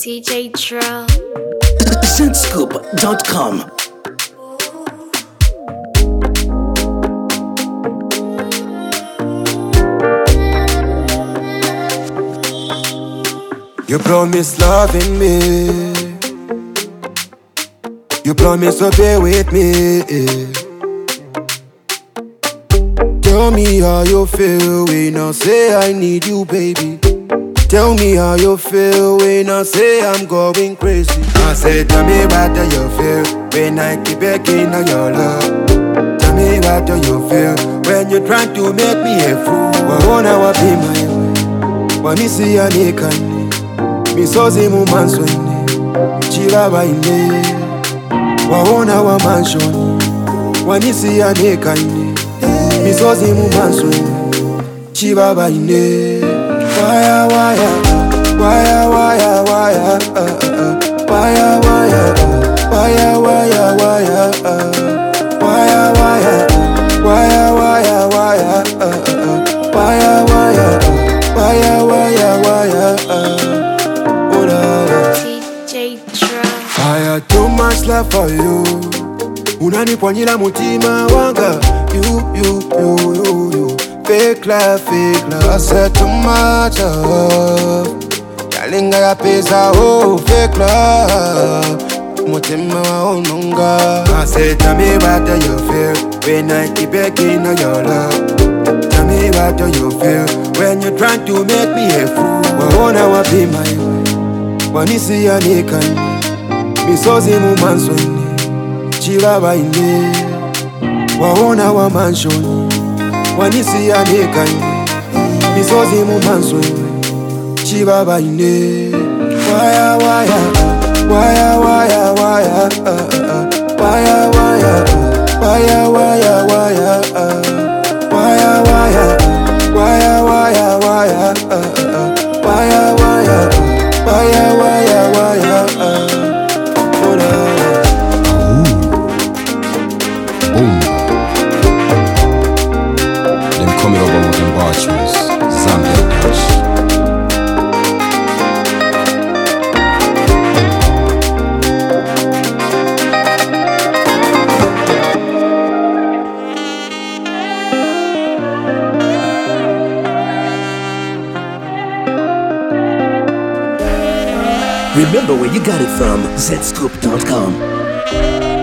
TJ Drill. Zentscoop.com. You promise loving me. You promise to be with me. Tell me how you feel when I say I need you, baby. Tell me how you feel when I say I'm going crazy. I say, tell me what do you feel when I keep begging on your love. Tell me what do you feel when you're trying to make me a fool. I wanna be my way. When you see a naked misozi mu manso ine chilaba ine waona wa manshoni wanisi ya neka ine misozi mu manso ine chibaba ine waya waya waya waya waya waya waya waya waya waya waya waya waya waya waya waya waya TJ Drill. I had too much love for you. Unanipwanyila mutima wanga. You. Fake love. I said too much love. Yalinga ya pesa, oh, fake love. Mutima wa ononga. I said, tell me what do you feel when I keep begging on your love. Tell me what do you feel when you're trying to make me a fool. I wanna be my way. Wanisi ya neka ine misozi mu manso ine chibaba ine waona wa manshoni wanisi ya neka ine misozi mu manso ine chibaba ine waya waya waya waya waya waya waya waya waya waya waya waya waya waya waya Them coming over with them bar tunes, Zambia Dash. Remember where you got it from. Zentscoop.com.